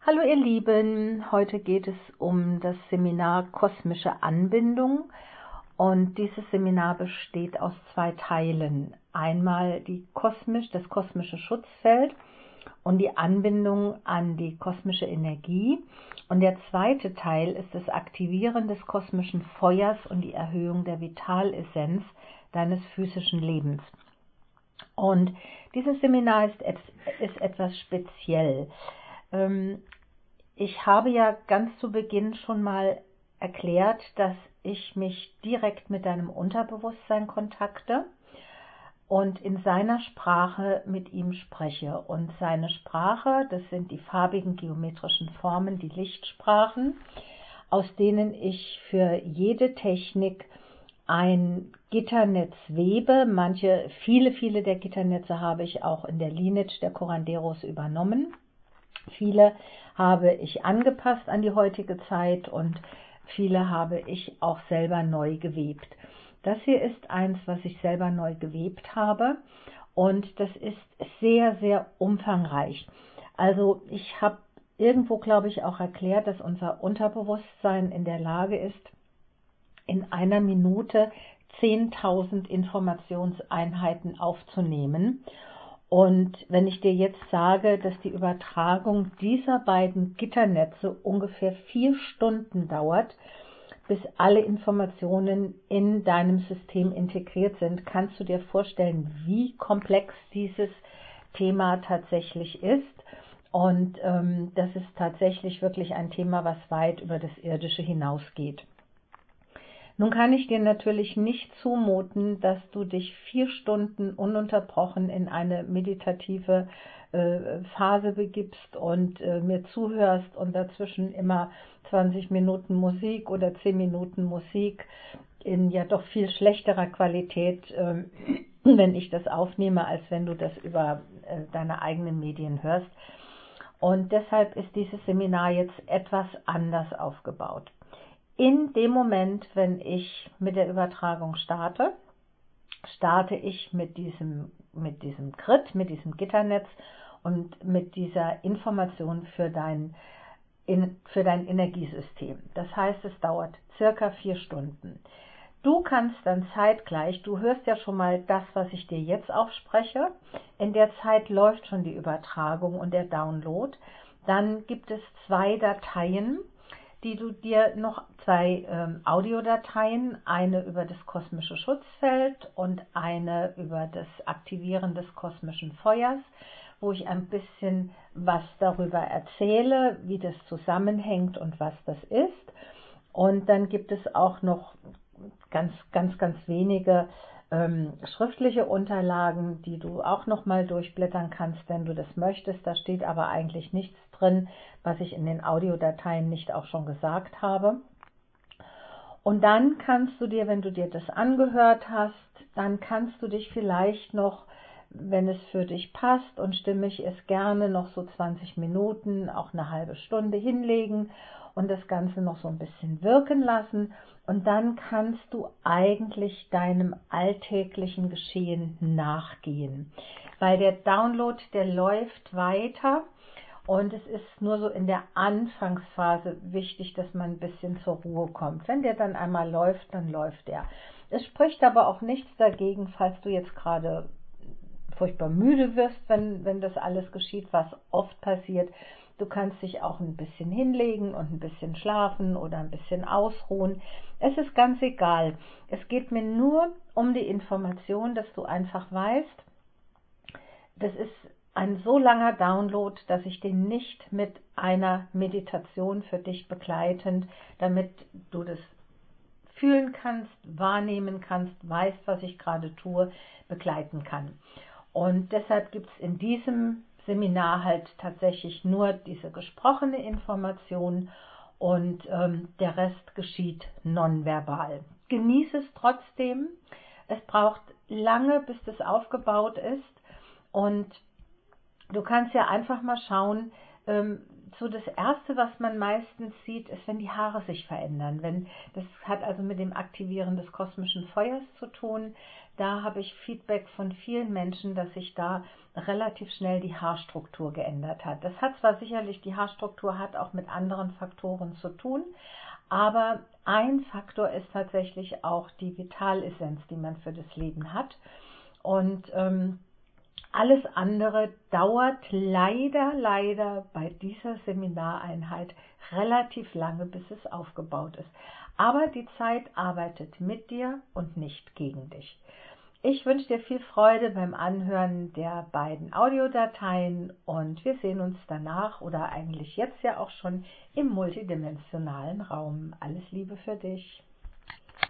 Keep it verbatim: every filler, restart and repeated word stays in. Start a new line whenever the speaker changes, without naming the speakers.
Hallo ihr Lieben, heute geht es um das Seminar Kosmische Anbindung und dieses Seminar besteht aus zwei Teilen. Einmal die kosmisch, das kosmische Schutzfeld und die Anbindung an die kosmische Energie und der zweite Teil ist das Aktivieren des kosmischen Feuers und die Erhöhung der Vitalessenz deines physischen Lebens. Und dieses Seminar ist, ist etwas speziell. Ich habe ja ganz zu Beginn schon mal erklärt, dass ich mich direkt mit deinem Unterbewusstsein kontakte und in seiner Sprache mit ihm spreche. Und seine Sprache, das sind die farbigen geometrischen Formen, die Lichtsprachen, aus denen ich für jede Technik ein Gitternetz webe. Manche, viele, viele der Gitternetze habe ich auch in der Lineage der Curanderos übernommen. Viele habe ich angepasst an die heutige Zeit und viele habe ich auch selber neu gewebt. Das hier ist eins, was ich selber neu gewebt habe und das ist sehr, sehr umfangreich. Also ich habe irgendwo, glaube ich, auch erklärt, dass unser Unterbewusstsein in der Lage ist, in einer Minute zehntausend Informationseinheiten aufzunehmen. Und wenn ich dir jetzt sage, dass die Übertragung dieser beiden Gitternetze ungefähr vier Stunden dauert, bis alle Informationen in deinem System integriert sind, kannst du dir vorstellen, wie komplex dieses Thema tatsächlich ist. Und ähm, das ist tatsächlich wirklich ein Thema, was weit über das Irdische hinausgeht. Nun kann ich dir natürlich nicht zumuten, dass du dich vier Stunden ununterbrochen in eine meditative äh, Phase begibst und äh, mir zuhörst und dazwischen immer zwanzig Minuten Musik oder zehn Minuten Musik in ja doch viel schlechterer Qualität, äh, wenn ich das aufnehme, als wenn du das über äh, deine eigenen Medien hörst. Und deshalb ist dieses Seminar jetzt etwas anders aufgebaut. In dem Moment, wenn ich mit der Übertragung starte, starte ich mit diesem, mit diesem Grid, mit diesem Gitternetz und mit dieser Information für dein, in, für dein Energiesystem. Das heißt, es dauert circa vier Stunden. Du kannst dann zeitgleich, du hörst ja schon mal das, was ich dir jetzt aufspreche, in der Zeit läuft schon die Übertragung und der Download. Dann gibt es zwei Dateien, die du dir noch zwei ähm, Audiodateien, eine über das kosmische Schutzfeld und eine über das Aktivieren des kosmischen Feuers, wo ich ein bisschen was darüber erzähle, wie das zusammenhängt und was das ist. Und dann gibt es auch noch ganz, ganz, ganz wenige ähm, schriftliche Unterlagen, die du auch noch mal durchblättern kannst, wenn du das möchtest. Da steht aber eigentlich nichts drin, was ich in den Audiodateien nicht auch schon gesagt habe. Und dann kannst du dir, wenn du dir das angehört hast, dann kannst du dich vielleicht noch, wenn es für dich passt und stimmig ist, gerne noch so zwanzig Minuten, auch eine halbe Stunde hinlegen und das Ganze noch so ein bisschen wirken lassen. Und dann kannst du eigentlich deinem alltäglichen Geschehen nachgehen. Weil der Download, der läuft weiter und es ist nur so in der Anfangsphase wichtig, dass man ein bisschen zur Ruhe kommt. Wenn der dann einmal läuft, dann läuft der. Es spricht aber auch nichts dagegen, falls du jetzt gerade furchtbar müde wirst, wenn, wenn das alles geschieht, was oft passiert. Du kannst dich auch ein bisschen hinlegen und ein bisschen schlafen oder ein bisschen ausruhen. Es ist ganz egal. Es geht mir nur um die Information, dass du einfach weißt, das ist ein so langer Download, dass ich den nicht mit einer Meditation für dich begleitend, damit du das fühlen kannst, wahrnehmen kannst, weißt, was ich gerade tue, begleiten kann. Und deshalb gibt es in diesem Seminar halt tatsächlich nur diese gesprochene Information und ähm, der Rest geschieht nonverbal. Genieße es trotzdem. Es braucht lange, bis das aufgebaut ist und du kannst ja einfach mal schauen, ähm, so das Erste, was man meistens sieht, ist, wenn die Haare sich verändern. Wenn, das hat also mit dem Aktivieren des kosmischen Feuers zu tun. Da habe ich Feedback von vielen Menschen, dass sich da relativ schnell die Haarstruktur geändert hat. Das hat zwar sicherlich, die Haarstruktur hat auch mit anderen Faktoren zu tun, aber ein Faktor ist tatsächlich auch die Vitalessenz, die man für das Leben hat. Und ähm, alles andere dauert leider, leider bei dieser Seminareinheit relativ lange, bis es aufgebaut ist. Aber die Zeit arbeitet mit dir und nicht gegen dich. Ich wünsche dir viel Freude beim Anhören der beiden Audiodateien und wir sehen uns danach oder eigentlich jetzt ja auch schon im multidimensionalen Raum. Alles Liebe für dich.